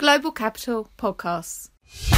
Global Capital Podcasts.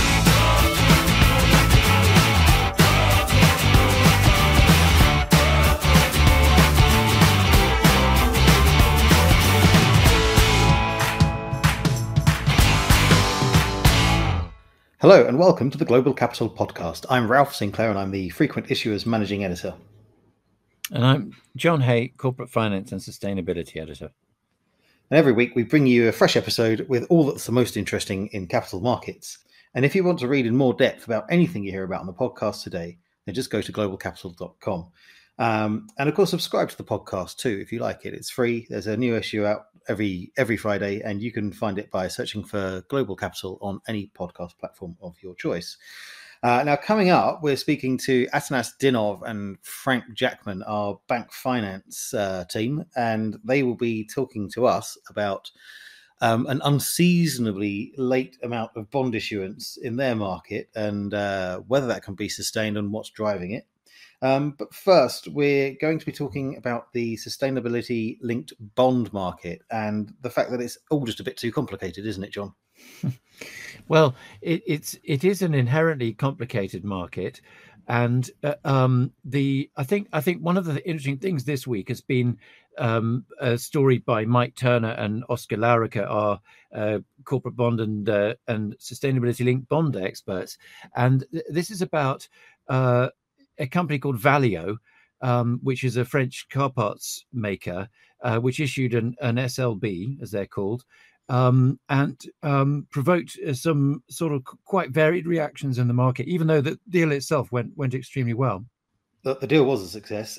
Hello and welcome to the Global Capital Podcast. I'm Ralph Sinclair and I'm the Frequent Issuers Managing Editor. And I'm John Hay, Corporate Finance and Sustainability Editor. And every week we bring you a fresh episode with all that's the most interesting in capital markets. And if you want to read in more depth about anything you hear about on the podcast today, then just go to globalcapital.com. And of course, subscribe to the podcast too if you like it. It's free. There's a new issue out every Friday, and you can find it by searching for Global Capital on any podcast platform of your choice. Now, coming up, we're speaking to Atanas Dinov and Frank Jackman, our bank finance team, and they will be talking to us about an unseasonably late amount of bond issuance in their market and whether that can be sustained and what's driving it. But first, we're going to be talking about the sustainability-linked bond market and the fact that it's all just a bit too complicated, isn't it, John? Well, it is an inherently complicated market, and I think one of the interesting things this week has been a story by Mike Turner and Oscar Laurica, our corporate bond and sustainability-linked bond experts, and this is about a company called Valeo, which is a French car parts maker, which issued an SLB, as they're called, and provoked some sort of quite varied reactions in the market, even though the deal itself went extremely well. The deal was a success,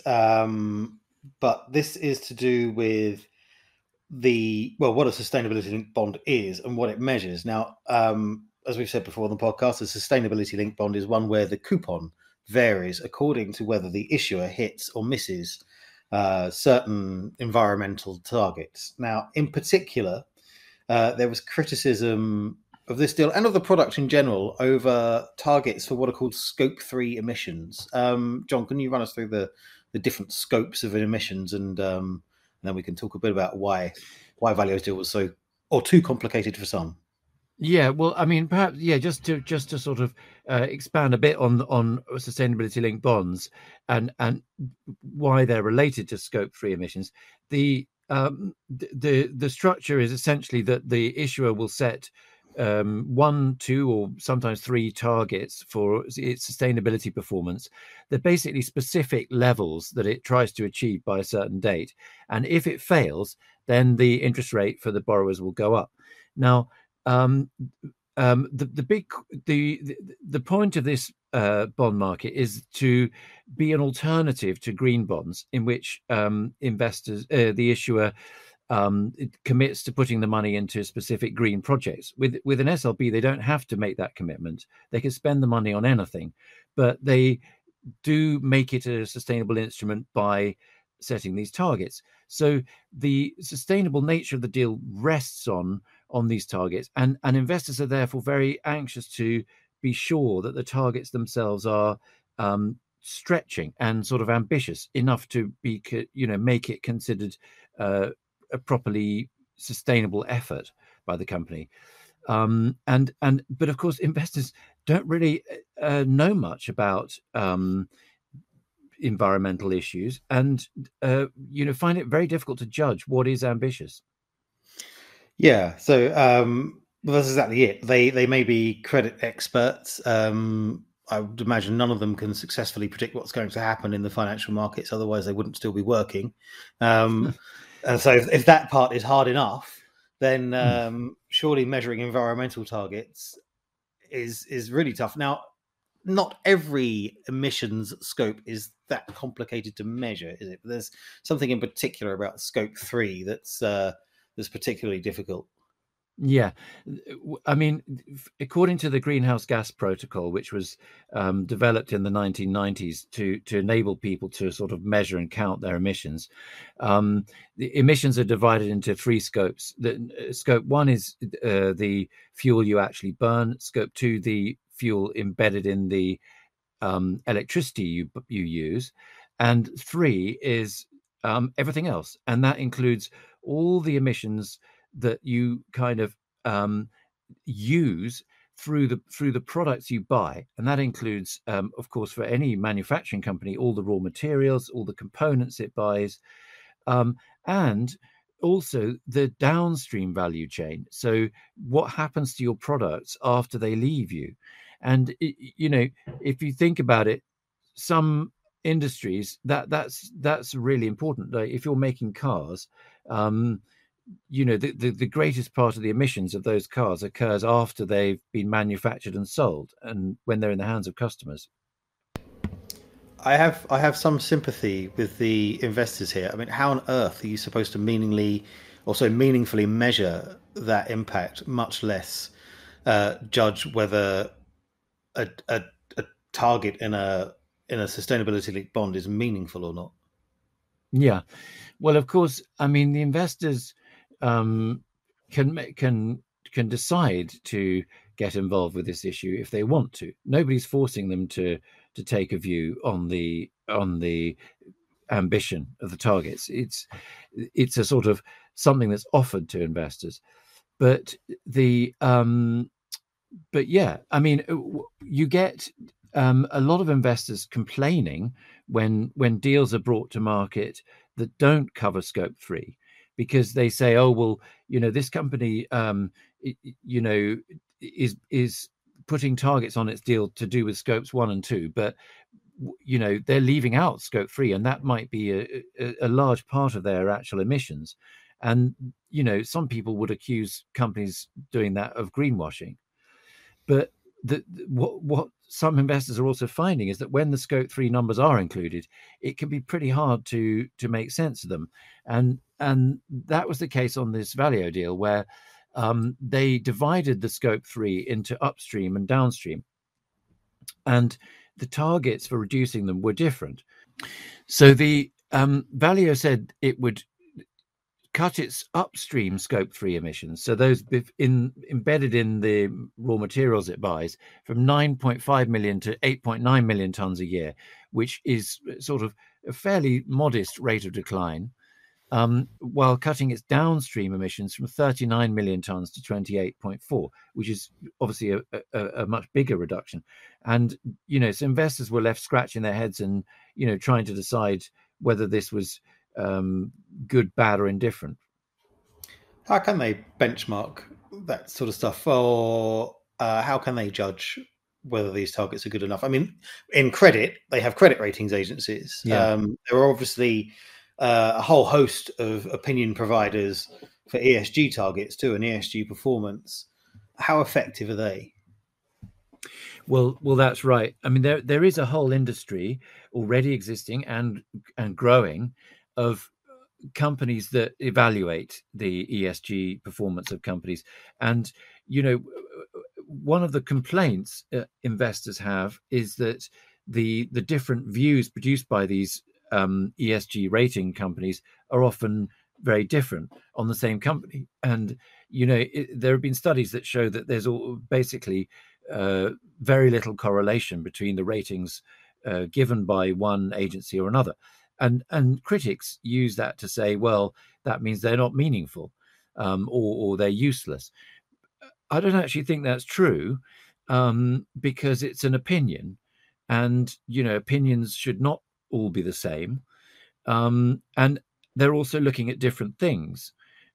but this is to do with what a sustainability-linked bond is and what it measures. Now, as we've said before on the podcast, a sustainability-linked bond is one where the coupon varies according to whether the issuer hits or misses certain environmental targets. Now, in particular, there was criticism of this deal and of the product in general over targets for what are called Scope 3 emissions. John, can you run us through the different scopes of emissions, and then we can talk a bit about why Valeo's deal was so or too complicated for some? Yeah, well, I mean, perhaps, just to sort of expand a bit on sustainability-linked bonds and why they're related to Scope 3 emissions. The structure is essentially that the issuer will set 1, 2, or sometimes 3 targets for its sustainability performance. They're basically specific levels that it tries to achieve by a certain date, and if it fails, then the interest rate for the borrowers will go up. Now, the point of this bond market is to be an alternative to green bonds, in which investors, the issuer, commits to putting the money into specific green projects. With an SLB, they don't have to make that commitment. They can spend the money on anything, but they do make it a sustainable instrument by setting these targets. So the sustainable nature of the deal rests on these targets, and investors are therefore very anxious to be sure that the targets themselves are stretching and sort of ambitious enough to be, make it considered a properly sustainable effort by the company. But of course, investors don't really know much about environmental issues, and find it very difficult to judge what is ambitious. Yeah, so that's exactly it. They may be credit experts. I would imagine none of them can successfully predict what's going to happen in the financial markets. Otherwise, they wouldn't still be working. And so if that part is hard enough, then surely measuring environmental targets is really tough. Now, not every emissions scope is that complicated to measure, is it? But there's something in particular about Scope 3 that's particularly difficult. Yeah, I mean, according to the Greenhouse Gas Protocol, which was developed in the 1990s to enable people to sort of measure and count their emissions, the emissions are divided into 3 scopes. Scope 1 is the fuel you actually burn. Scope 2, the fuel embedded in the electricity you use, and 3 is everything else, and that includes all the emissions that you kind of use through the products you buy, and that includes, of course, for any manufacturing company, all the raw materials, all the components it buys, and also the downstream value chain. So what happens to your products after they leave you? And if you think about it, some industries that's really important. Like if you're making cars, the greatest part of the emissions of those cars occurs after they've been manufactured and sold, and when they're in the hands of customers. I have some sympathy with the investors here. I mean, how on earth are you supposed to meaningfully measure that impact, much less judge whether a target in a sustainability-linked bond is meaningful or not? Yeah, well, of course, I mean the investors can decide to get involved with this issue if they want to. Nobody's forcing them to take a view on the ambition of the targets. It's a sort of something that's offered to investors, but yeah, I mean, you get a lot of investors complaining when deals are brought to market that don't cover Scope 3, because they say, oh well, this company is putting targets on its deal to do with Scopes 1 and 2, but they're leaving out Scope 3, and that might be a large part of their actual emissions. And some people would accuse companies doing that of greenwashing. But what some investors are also finding is that when the Scope 3 numbers are included, it can be pretty hard to make sense of them. And that was the case on this Valeo deal, where they divided the Scope 3 into upstream and downstream, and the targets for reducing them were different. So the Valeo said it would cut its upstream Scope 3 emissions, so those embedded in the raw materials it buys, from 9.5 million to 8.9 million tonnes a year, which is sort of a fairly modest rate of decline, while cutting its downstream emissions from 39 million tonnes to 28.4, which is obviously a much bigger reduction. And, so investors were left scratching their heads and, trying to decide whether this was good, bad, or indifferent. How can they benchmark that sort of stuff, or how can they judge whether these targets are good enough? I mean, in credit, they have credit ratings agencies. Yeah. There are obviously a whole host of opinion providers for ESG targets too, and ESG performance. How effective are they? Well, that's right. I mean, there is a whole industry already existing and growing of companies that evaluate the ESG performance of companies. And, one of the complaints investors have is that the different views produced by these ESG rating companies are often very different on the same company. And, there have been studies that show that there's basically very little correlation between the ratings given by one agency or another. And critics use that to say, well, that means they're not meaningful, or they're useless. I don't actually think that's true, because it's an opinion, and opinions should not all be the same, and they're also looking at different things.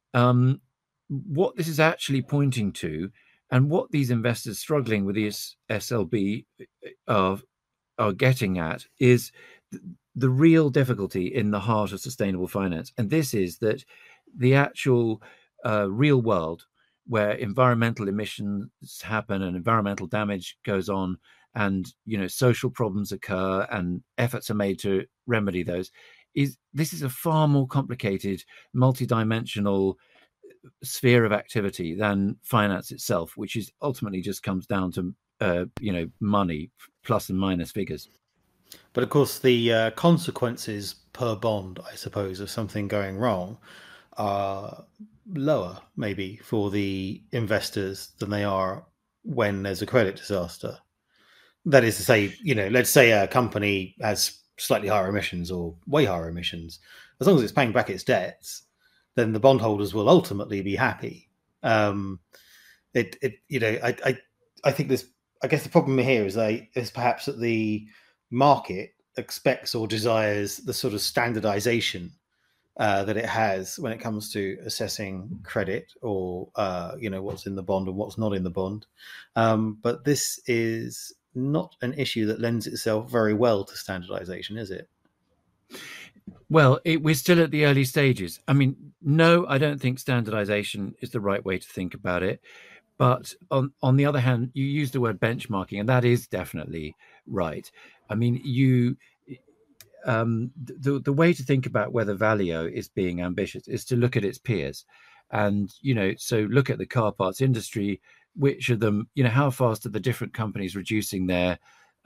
What this is actually pointing to, and what these investors struggling with the SLB are getting at, is the real difficulty in the heart of sustainable finance. And this is that the actual real world, where environmental emissions happen and environmental damage goes on, and social problems occur and efforts are made to remedy those, this is a far more complicated, multidimensional sphere of activity than finance itself, which is ultimately just comes down to money, plus and minus figures. But of course, the consequences per bond, I suppose, of something going wrong are lower, maybe, for the investors than they are when there's a credit disaster. That is to say, let's say a company has slightly higher emissions or way higher emissions. As long as it's paying back its debts, then the bondholders will ultimately be happy. I think this. I guess the problem here is perhaps that the market expects or desires the sort of standardization that it has when it comes to assessing credit or what's in the bond and what's not in the bond. But this is not an issue that lends itself very well to standardization, is it? Well, we're still at the early stages. I mean, no, I don't think standardization is the right way to think about it. But on the other hand, you use the word benchmarking, and that is definitely right. I mean, the way to think about whether Valeo is being ambitious is to look at its peers, and so look at the car parts industry. Which of them, how fast are the different companies reducing their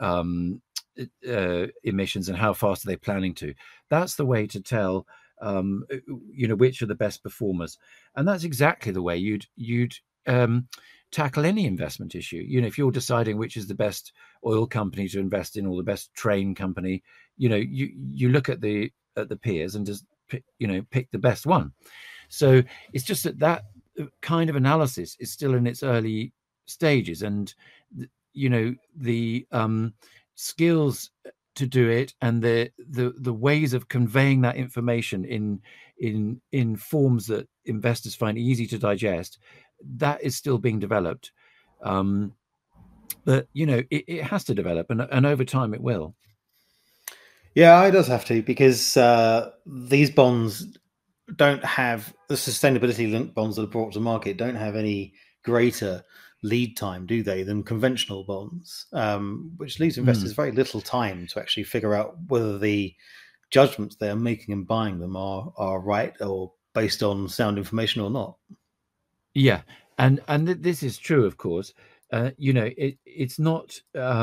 emissions, and how fast are they planning to? That's the way to tell, which are the best performers, and that's exactly the way you'd tackle any investment issue. If you're deciding which is the best oil company to invest in or the best train company, you look at the peers and just pick the best one. So it's just that kind of analysis is still in its early stages, and the skills to do it and the ways of conveying that information in forms that investors find easy to digest, that is still being developed. But it has to develop, and over time it will. Yeah, it does have to, because these bonds don't have the sustainability-linked bonds that are brought to market don't have any greater lead time, do they, than conventional bonds, which leaves investors very little time to actually figure out whether the judgments they're making and buying them are right or based on sound information or not. Yeah, and this is true, of course. It's not.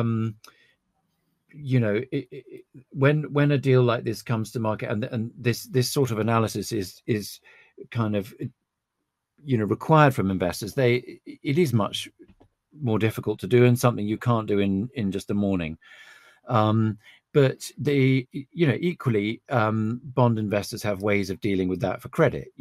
When a deal like this comes to market, and this sort of analysis is kind of required from investors, it is much more difficult to do, and something you can't do in just a morning. But equally, bond investors have ways of dealing with that for credit.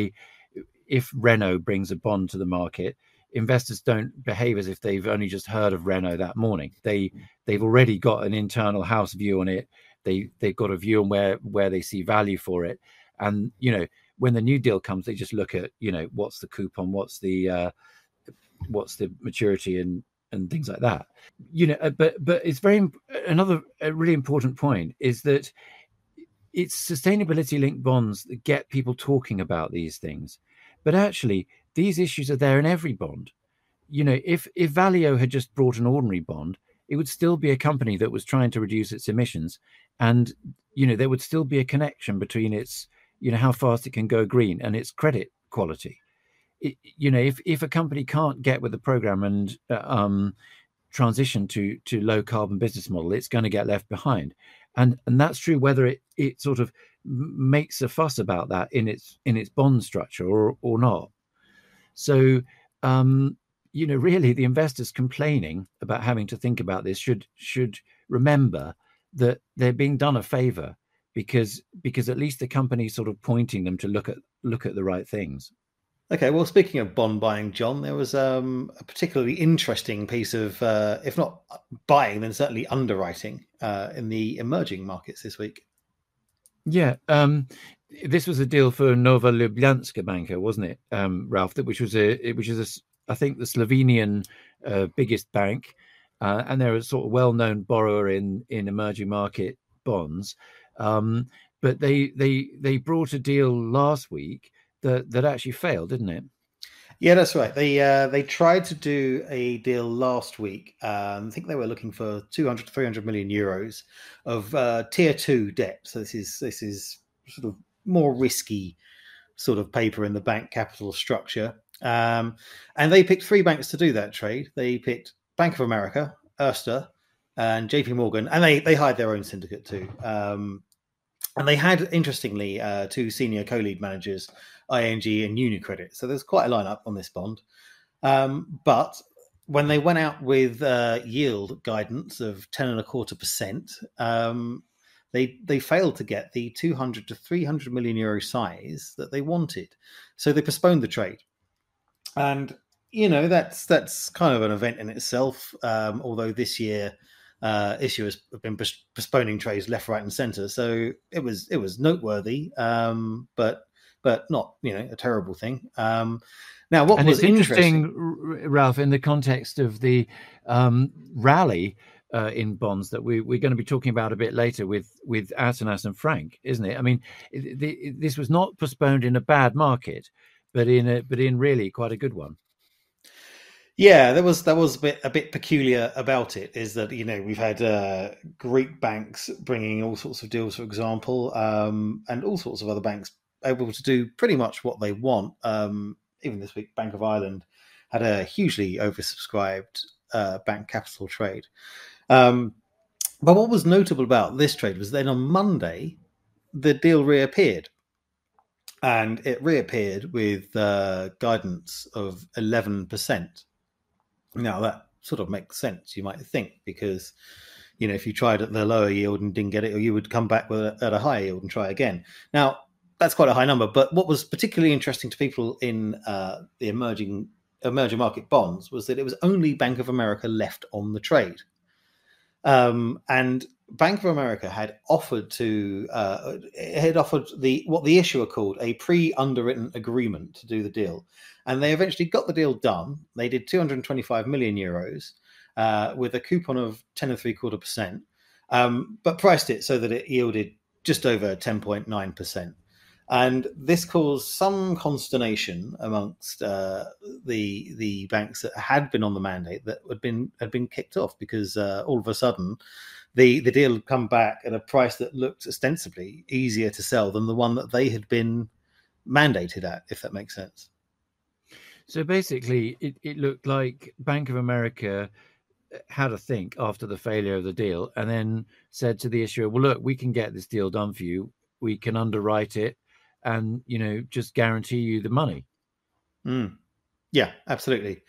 If Renault brings a bond to the market, investors don't behave as if they've only just heard of Renault that morning. They've already got an internal house view on it. They've got a view on where they see value for it. And when the new deal comes, they just look at what's the coupon, what's the maturity, and things like that. But it's another really important point is that it's sustainability linked bonds that get people talking about these things. But actually, these issues are there in every bond. If Valeo had just brought an ordinary bond, it would still be a company that was trying to reduce its emissions, and there would still be a connection between its how fast it can go green and its credit quality. If a company can't get with the program and transition to low carbon business model, it's going to get left behind, and that's true whether it sort of makes a fuss about that in its bond structure or not. So really the investors complaining about having to think about this should remember that they're being done a favor, because at least the company's sort of pointing them to look at the right things. Okay, well, speaking of bond buying, John, there was a particularly interesting piece of, if not buying, then certainly underwriting in the emerging markets this week. Yeah, this was a deal for Nova Ljubljanska Banka, wasn't it, Ralph? Which is I think the Slovenian biggest bank, and they're a sort of well-known borrower in emerging market bonds. But they brought a deal last week that actually failed, didn't it? Yeah, that's right. They tried to do a deal last week. I think they were looking for 200 to 300 million euros of tier 2 debt. So this is sort of more risky sort of paper in the bank capital structure. And they picked 3 banks to do that trade. They picked Bank of America, Erste, and JP Morgan, and they hired their own syndicate too. And they had, interestingly, 2 senior co-lead managers, ING and UniCredit. So there's quite a lineup on this bond. But when they went out with yield guidance of 10.25%, they failed to get the 200 to 300 million euro size that they wanted. So they postponed the trade. And that's kind of an event in itself. Although this year, issuers have been postponing trades left, right, and centre, so it was noteworthy, but not a terrible thing. Now, what was interesting, Ralph, in the context of the rally in bonds that we're going to be talking about a bit later with Atanas and Frank, isn't it? I mean, this was not postponed in a bad market, but in really quite a good one. Yeah, that was a bit peculiar about it. Is that we've had Greek banks bringing all sorts of deals, for example, and all sorts of other banks able to do pretty much what they want. Even this week, Bank of Ireland had a hugely oversubscribed bank capital trade. But what was notable about this trade was then on Monday, the deal reappeared. And it reappeared with guidance of 11%. Now, that sort of makes sense, you might think, because, if you tried at the lower yield and didn't get it, or you would come back at a higher yield and try again. Now, that's quite a high number. But what was particularly interesting to people in the emerging market bonds was that it was only Bank of America left on the trade. And Bank of America had offered what the issuer called a pre-underwritten agreement to do the deal, and they eventually got the deal done. They did 225 million euros with a coupon of 10.75%, but priced it so that it yielded just over 10.9%. And this caused some consternation amongst the banks that had been on the mandate that had been kicked off, because all of a sudden the deal had come back at a price that looked ostensibly easier to sell than the one that they had been mandated at, if that makes sense. So basically, it looked like Bank of America had a think after the failure of the deal, and then said to the issuer, well, look, we can get this deal done for you. We can underwrite it and, just guarantee you the money. Yeah, absolutely.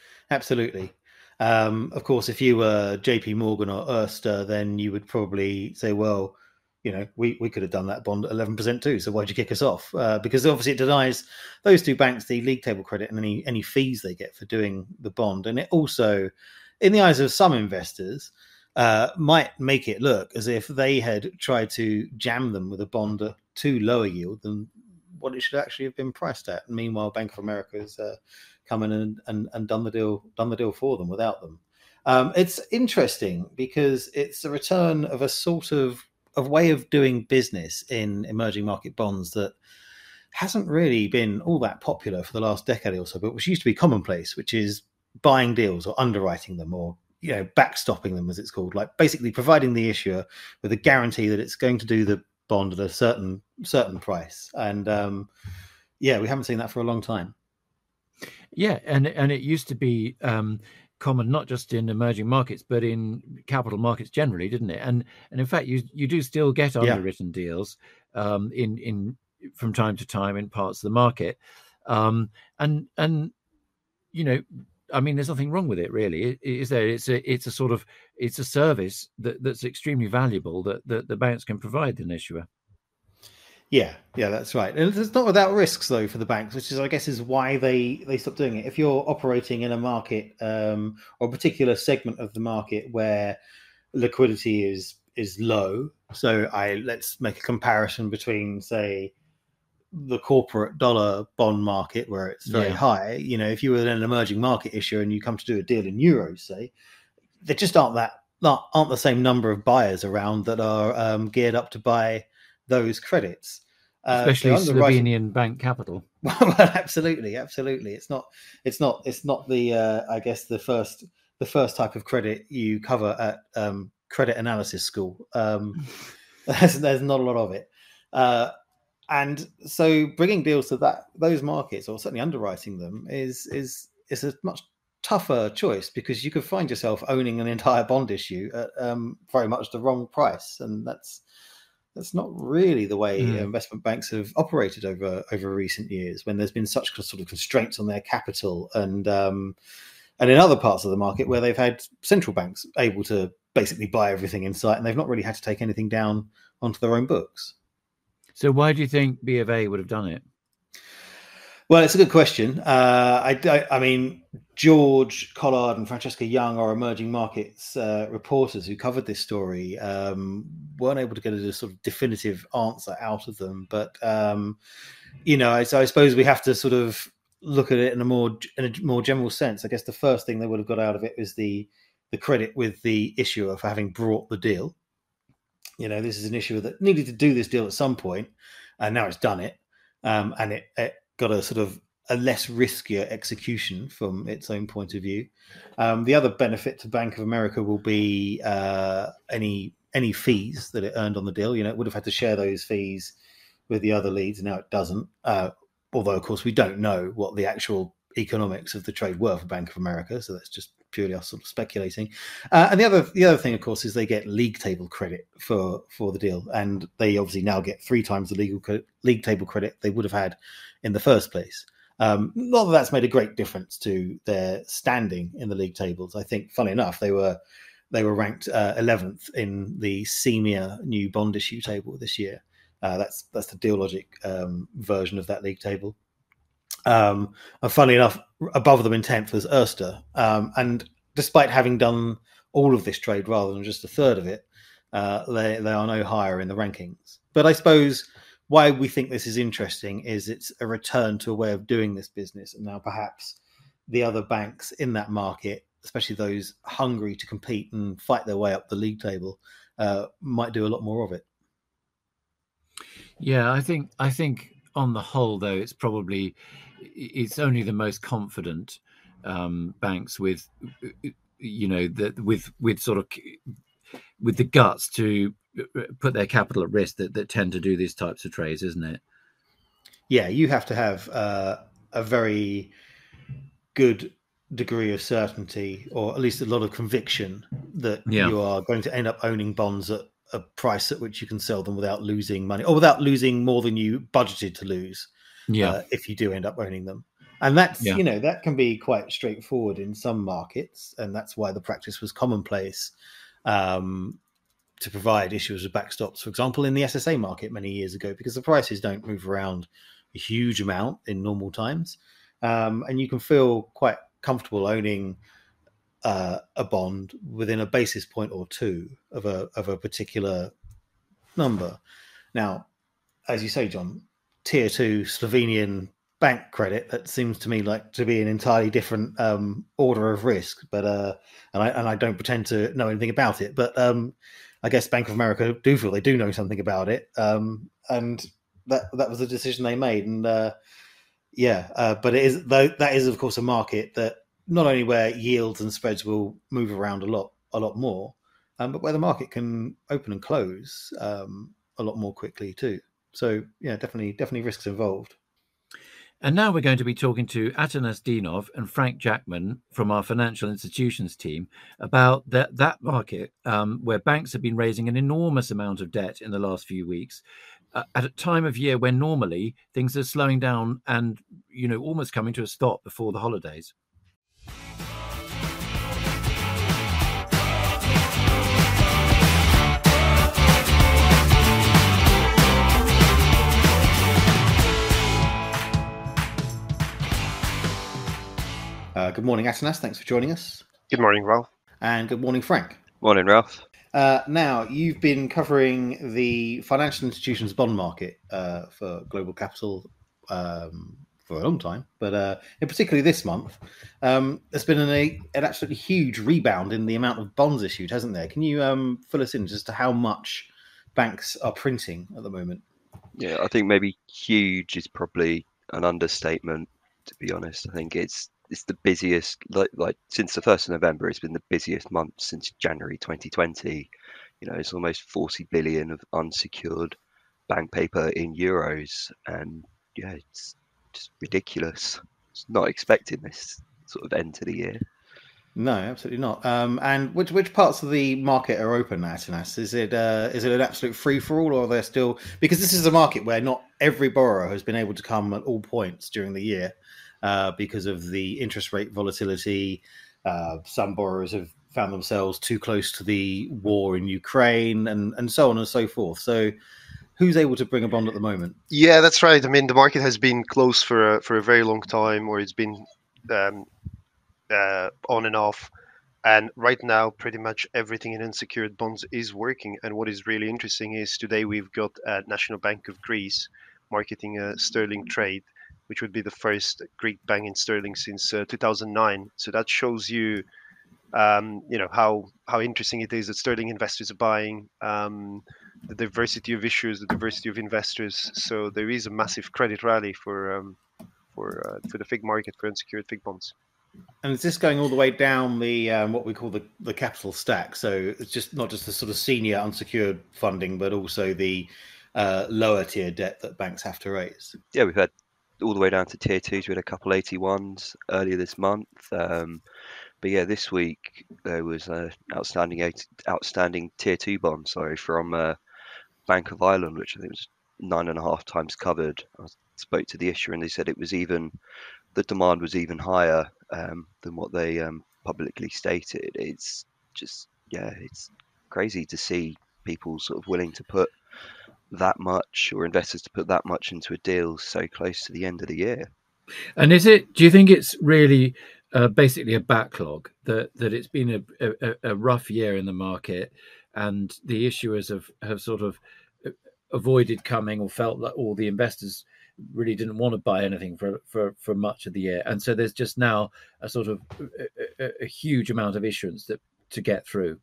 Of course, if you were JP Morgan or Erste, then you would probably say, well, we could have done that bond at 11% too. So why'd you kick us off? Because obviously it denies those two banks the league table credit and any fees they get for doing the bond. And it also, in the eyes of some investors, might make it look as if they had tried to jam them with a bond at too low a yield than what it should actually have been priced at. And meanwhile, Bank of America has come in and done the deal for them without them. It's interesting because it's a return of a sort of way of doing business in emerging market bonds that hasn't really been all that popular for the last decade or so, but which used to be commonplace, which is buying deals or underwriting them, or backstopping them, as it's called, like basically providing the issuer with a guarantee that it's going to do the bond at a certain price. And we haven't seen that for a long time. Yeah, and it used to be common not just in emerging markets but in capital markets generally, didn't it? And in fact, you do still get underwritten deals in from time to time in parts of the market, and I mean, there's nothing wrong with it, really, is there? It's a service that's extremely valuable that the banks can provide an issuer. Yeah, that's right. And it's not without risks, though, for the banks, which is, I guess, is why they stopped doing it. If you're operating in a market or a particular segment of the market where liquidity is low, so let's make a comparison between, say, the corporate dollar bond market where it's very high. If you were an emerging market issuer and you come to do a deal in euros, say, there just aren't the same number of buyers around that are geared up to buy those credits, especially Slovenian bank capital. Well, absolutely. It's not the I guess the first type of credit you cover at credit analysis school. There's not a lot of it, and so bringing deals to those markets, or certainly underwriting them, is a much tougher choice, because you could find yourself owning an entire bond issue at very much the wrong price, and that's not really the way investment banks have operated over recent years, when there's been such sort of constraints on their capital, and in other parts of the market where they've had central banks able to basically buy everything in sight, and they've not really had to take anything down onto their own books. So why do you think B of A would have done it? Well, it's a good question. I mean, George Collard and Francesca Young, our emerging markets reporters who covered this story, weren't able to get a sort of definitive answer out of them. But so I suppose we have to sort of look at it in a more general sense. I guess the first thing they would have got out of it was the credit with the issuer for having brought the deal. This is an issuer that needed to do this deal at some point, and now it's done it, and it got a sort of a less riskier execution from its own point of view. The other benefit to Bank of America will be any fees that it earned on the deal. It would have had to share those fees with the other leads. Now it doesn't. Although, of course, we don't know what the actual economics of the trade were for Bank of America, so that's just purely us sort of speculating. And the other thing, of course, is they get league table credit for the deal, and they obviously now get 3 times the league table credit they would have had in the first place. Not that that's made a great difference to their standing in the league tables. I think, funny enough, they were ranked 11th in the senior new bond issue table this year. That's the Dealogic version of that league table. And funnily enough, above them in 10th was Erster. And despite having done all of this trade rather than just a third of it, they are no higher in the rankings. But I suppose why we think this is interesting is it's a return to a way of doing this business. And now perhaps the other banks in that market, especially those hungry to compete and fight their way up the league table, might do a lot more of it. Yeah, I think on the whole, though, it's only the most confident banks with with the guts to put their capital at risk that tend to do these types of trades, isn't it? Yeah, you have to have a very good degree of certainty, or at least a lot of conviction that you are going to end up owning bonds at a price at which you can sell them without losing money, or without losing more than you budgeted to lose. If you do end up owning them. And that's, that can be quite straightforward in some markets. And that's why the practice was commonplace to provide issuers of backstops, for example, in the SSA market many years ago, because the prices don't move around a huge amount in normal times. And you can feel quite comfortable owning a bond within a basis point or two of a particular number. Now, as you say, John, tier 2 Slovenian bank credit, that seems to me like to be an entirely different order of risk. But and I don't pretend to know anything about it, but I guess Bank of America do feel they do know something about it, and that was the decision they made. And but that is of course a market that not only where yields and spreads will move around a lot more, but where the market can open and close a lot more quickly too. So yeah, definitely risks involved. And now we're going to be talking to Atanas Dinov and Frank Jackman from our financial institutions team about that market where banks have been raising an enormous amount of debt in the last few weeks at a time of year when normally things are slowing down and almost coming to a stop before the holidays. Good morning, Atanas. Thanks for joining us. Good morning, Ralph. And good morning, Frank. Morning, Ralph. Now, you've been covering the financial institutions bond market for Global Capital for a long time, but in particularly this month, there's been an absolutely huge rebound in the amount of bonds issued, hasn't there? Can you fill us in as to how much banks are printing at the moment? Yeah, I think maybe huge is probably an understatement, to be honest. I think it's the busiest, like since the 1st of November, it's been the busiest month since January 2020. It's almost 40 billion of unsecured bank paper in euros. And yeah, it's just ridiculous. It's not expecting this sort of end to the year. No, absolutely not. And which parts of the market are open now, Atanas? Is it an absolute free-for-all, or are there still... Because this is a market where not every borrower has been able to come at all points during the year, because of the interest rate volatility. Some borrowers have found themselves too close to the war in Ukraine, and so on and so forth. So who's able to bring a bond at the moment? Yeah, that's right. I mean, the market has been closed for a very long time, or it's been on and off. And right now, pretty much everything in unsecured bonds is working. And what is really interesting is today we've got National Bank of Greece marketing a sterling trade, which would be the first Greek bank in sterling since 2009. So that shows you, how interesting it is that sterling investors are buying, the diversity of issues, the diversity of investors. So there is a massive credit rally for the FIG market, for unsecured FIG bonds. And is this going all the way down the what we call the capital stack? So it's just not just the sort of senior unsecured funding, but also the lower tier debt that banks have to raise. Yeah, we've had all the way down to tier twos. We had a couple 81s earlier this month. But yeah, this week there was outstanding tier two bond, from Bank of Ireland, which I think was 9.5 times covered. I spoke to the issuer and they said the demand was even higher than what they publicly stated. It's just, it's crazy to see people sort of willing to put that much, or investors to put that much into a deal so close to the end of the year. And do you think it's really basically a backlog, that it's been a rough year in the market, and the issuers have sort of avoided coming, or felt that all the investors really didn't want to buy anything for much of the year, and so there's just now a sort of a huge amount of issuance to get through?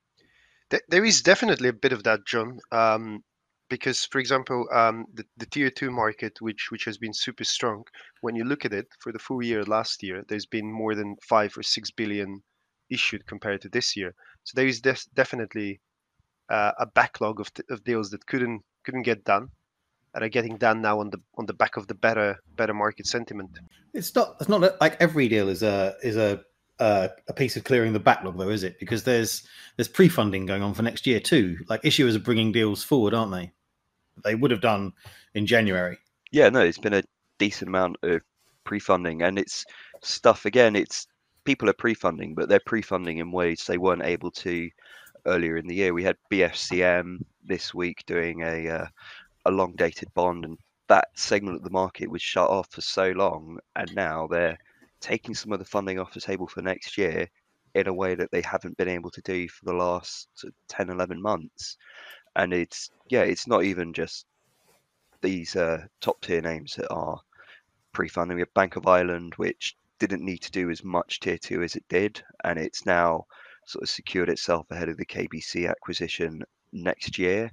There is definitely a bit of that, John. Because, for example, the tier two market, which has been super strong, when you look at it for the full year last year, there's been more than 5 or 6 billion issued compared to this year. So there is definitely a backlog of deals that couldn't get done, and are getting done now on the back of the better market sentiment. It's not like every deal is a piece of clearing the backlog, though, is it? Because there's pre-funding going on for next year too. Like, issuers are bringing deals forward, aren't they? They would have done in January. Yeah, no, it's been a decent amount of pre-funding, and it's stuff, again, it's people are pre-funding, but they're pre-funding in ways they weren't able to earlier in the year. We had BFCM this week doing a long-dated bond, and that segment of the market was shut off for so long, and now they're taking some of the funding off the table for next year in a way that they haven't been able to do for the last 10, 11 months. And it's not even just these top tier names that are pre-funding. We have Bank of Ireland, which didn't need to do as much tier two as it did, and it's now sort of secured itself ahead of the KBC acquisition next year.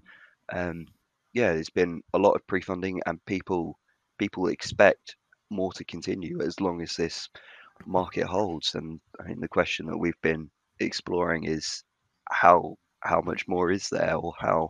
There's been a lot of pre-funding, and people expect more to continue as long as this market holds. And I think the question that we've been exploring is how much more is there, or how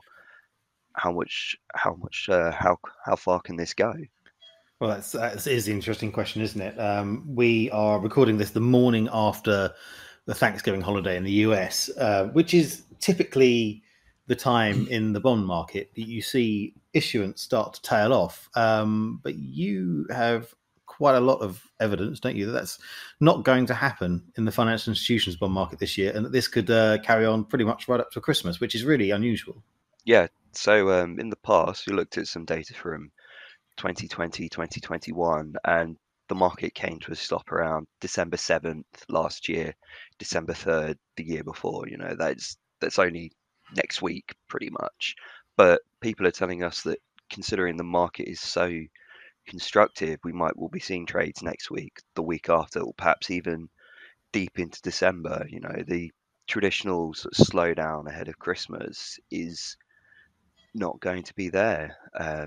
far can this go? Well, that is the interesting question, isn't it? We are recording this the morning after the Thanksgiving holiday in the US, which is typically the time in the bond market that you see issuance start to tail off. But you have quite a lot of evidence, don't you, that that's not going to happen in the financial institutions bond market this year, and that this could carry on pretty much right up to Christmas, which is really unusual. Yeah. So in the past, we looked at some data from 2020, 2021, and the market came to a stop around December 7th last year, December 3rd the year before. That's only next week pretty much. But people are telling us that, considering the market is so constructive, we'll be seeing trades next week, the week after, or perhaps even deep into December. The traditional sort of slowdown ahead of Christmas is not going to be there.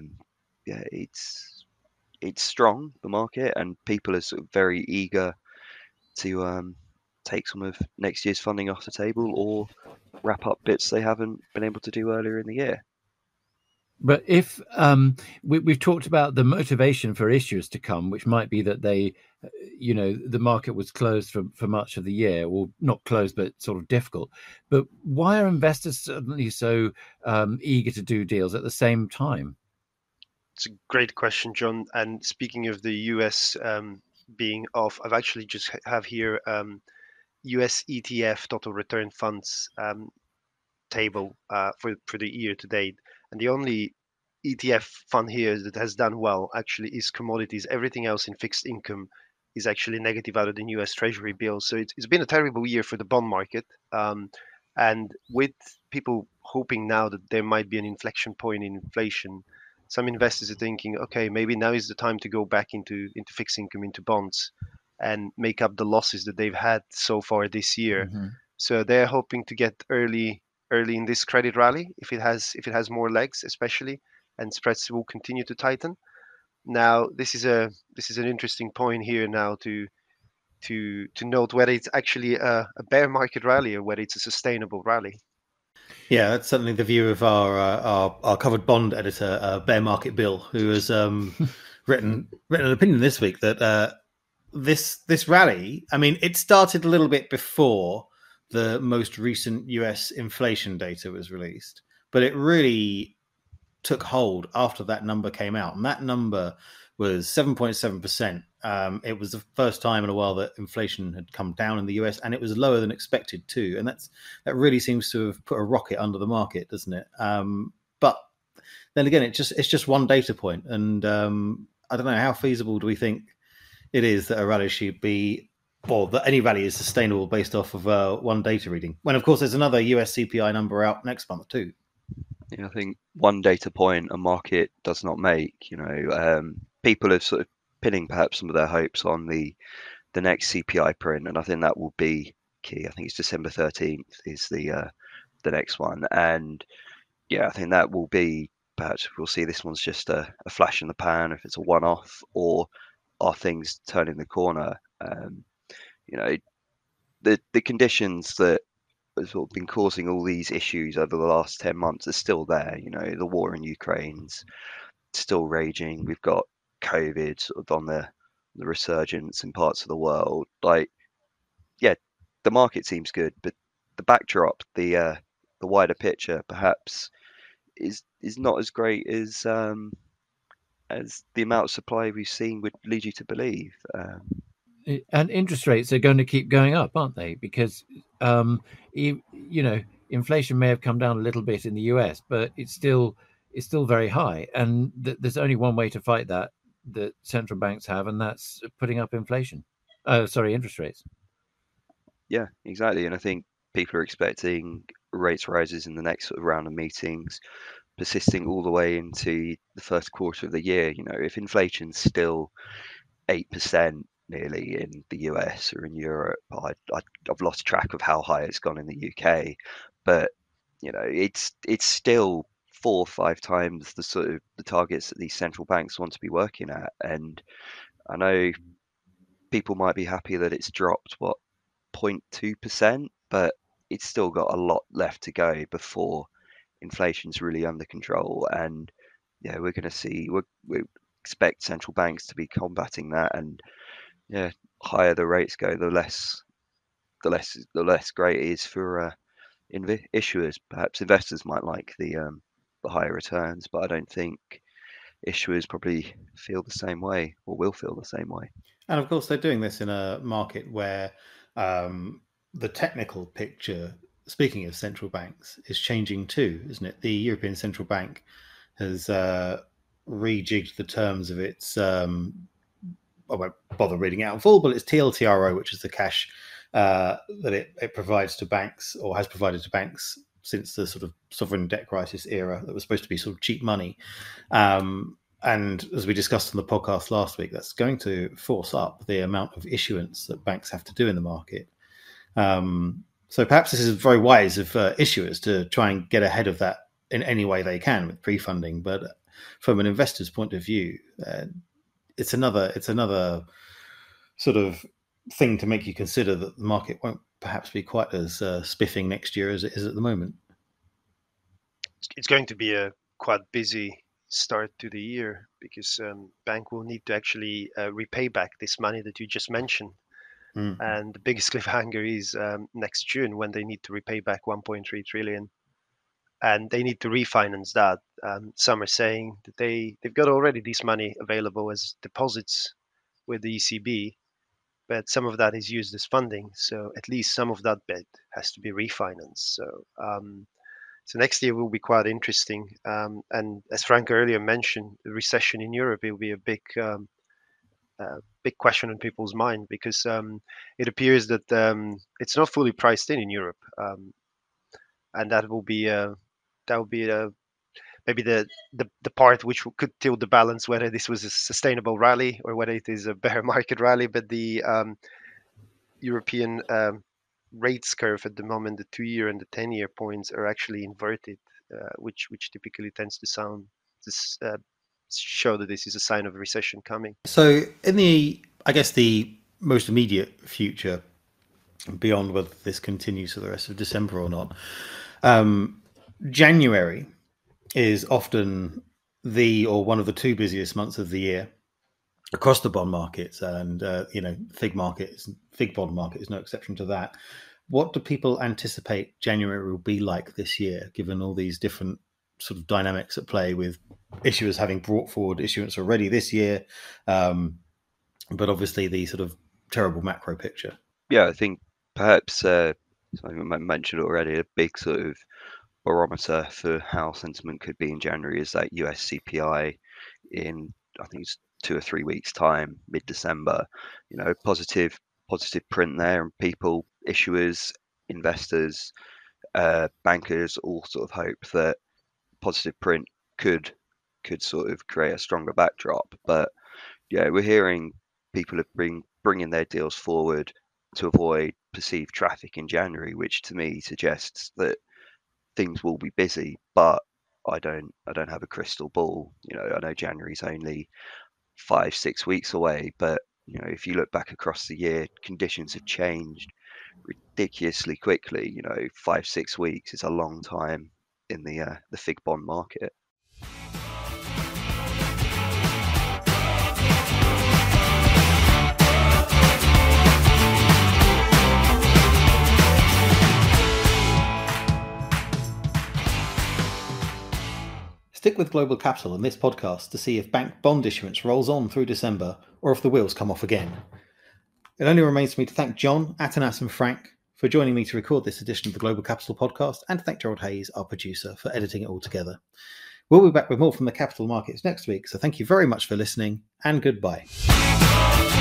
It's strong, the market, and people are sort of very eager to take some of next year's funding off the table, or wrap up bits they haven't been able to do earlier in the year. But if we've talked about the motivation for issuers to come, which might be that they, the market was closed for much of the year, or not closed, but sort of difficult. But why are investors suddenly so eager to do deals at the same time? It's a great question, John. And speaking of the US being off, I've actually just have here US ETF total return funds table for the year to date. And the only ETF fund here that has done well actually is commodities. Everything else in fixed income is actually negative out of the US Treasury bills. So it's been a terrible year for the bond market. And with people hoping now that there might be an inflection point in inflation, some investors are thinking, okay, maybe now is the time to go back into fixed income, into bonds, and make up the losses that they've had so far this year. Mm-hmm. So they're hoping to get early in this credit rally if it has more legs, especially, and spreads will continue to tighten. Now this is an interesting point here now to note whether it's actually a bear market rally or whether it's a sustainable rally. Yeah, that's certainly the view of our covered bond editor, Bear Market Bill, who has written an opinion this week that this rally, I mean, it started a little bit before the most recent US inflation data was released, but it really took hold after that number came out, and that number was 7.7%. It was the first time in a while that inflation had come down in the US, and it was lower than expected too. And that really seems to have put a rocket under the market, doesn't it? But then again, it's just one data point, and I don't know, how feasible do we think it is that a rally should be, or that any rally is sustainable based off of one data reading, when of course there's another US CPI number out next month too. Yeah, I think one data point a market does not make. People are sort of pinning perhaps some of their hopes on the next CPI print, and I think that will be key. I think it's December 13th is the next one, and yeah, I think that will be, perhaps we'll see this one's just a flash in the pan, if it's a one-off, or are things turning the corner. The conditions that have sort of been causing all these issues over the last 10 months are still there. The war in Ukraine's still raging. We've got COVID sort of on the resurgence in parts of the world. The market seems good, but the backdrop, the wider picture, perhaps is not as great as the amount of supply we've seen would lead you to believe. And interest rates are going to keep going up, aren't they? Because inflation may have come down a little bit in the US, but it's still very high, and there's only one way to fight that central banks have, and that's putting up interest rates. Yeah, exactly. And I think people are expecting rates rises in the next sort of round of meetings, persisting all the way into the first quarter of the year. If inflation's still 8% nearly in the US or in Europe, I've lost track of how high it's gone in the UK, but it's still 4 or 5 times the sort of the targets that these central banks want to be working at. And I know people might be happy that it's dropped 0.2%, but it's still got a lot left to go before inflation's really under control. And yeah, we're going to see, we expect central banks to be combating that, and yeah, higher the rates go, the less great it is for issuers. Perhaps investors might like the higher returns, but I don't think issuers probably feel the same way, or will feel the same way. And of course, they're doing this in a market where the technical picture, speaking of central banks, is changing too, isn't it? The European Central Bank has rejigged the terms of its, I won't bother reading it out in full, but it's TLTRO, which is the cash that it provides to banks, or has provided to banks since the sort of sovereign debt crisis era, that was supposed to be sort of cheap money. And as we discussed on the podcast last week, that's going to force up the amount of issuance that banks have to do in the market. So perhaps this is very wise of issuers to try and get ahead of that in any way they can with pre-funding. But from an investor's point of view, it's another sort of thing to make you consider that the market won't perhaps be quite as spiffing next year as it is at the moment. It's going to be a quite busy start to the year, because bank will need to actually repay back this money that you just mentioned. And the biggest cliffhanger is next June, when they need to repay back 1.3 trillion, and they need to refinance that. Some are saying that they've got already this money available as deposits with the ECB, but some of that is used as funding. So at least some of that bit has to be refinanced. So next year will be quite interesting. And as Frank earlier mentioned, the recession in Europe will be a big big question on people's mind, because it appears that it's not fully priced in Europe, and that will be maybe the part which could tilt the balance, whether this was a sustainable rally or whether it is a bear market rally. But the European rates curve at the moment, the 2-year and the 10-year points are actually inverted, which typically tends to show that this is a sign of a recession coming. So in the most immediate future, beyond whether this continues for the rest of December or not, January is often one of the 2 busiest months of the year across the bond markets, and fig bond market is no exception to that. What do people anticipate January will be like this year, given all these different sort of dynamics at play, with issuers having brought forward issuance already this year, but obviously the sort of terrible macro picture? Yeah, I think perhaps I mentioned already, a big sort of barometer for how sentiment could be in January is that US CPI in, I think it's 2 or 3 weeks time, mid-December. Positive print there, and people, issuers, investors, bankers all sort of hope that positive print could sort of create a stronger backdrop. But yeah, we're hearing people are bringing their deals forward to avoid perceived traffic in January, which to me suggests that things will be busy, but I don't have a crystal ball. I know January's only 5-6 weeks away, but if you look back across the year, conditions have changed ridiculously quickly. 5-6 weeks is a long time in the fig bond market. Stick with Global Capital in this podcast to see if bank bond issuance rolls on through December or if the wheels come off again. It only remains for me to thank John, Atanas and Frank for joining me to record this edition of the Global Capital podcast, and to thank Gerald Hayes, our producer, for editing it all together. We'll be back with more from the capital markets next week, so thank you very much for listening, and goodbye.